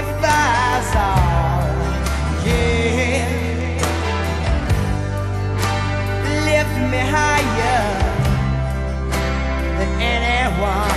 if I saw, yeah, lift me higher than anyone.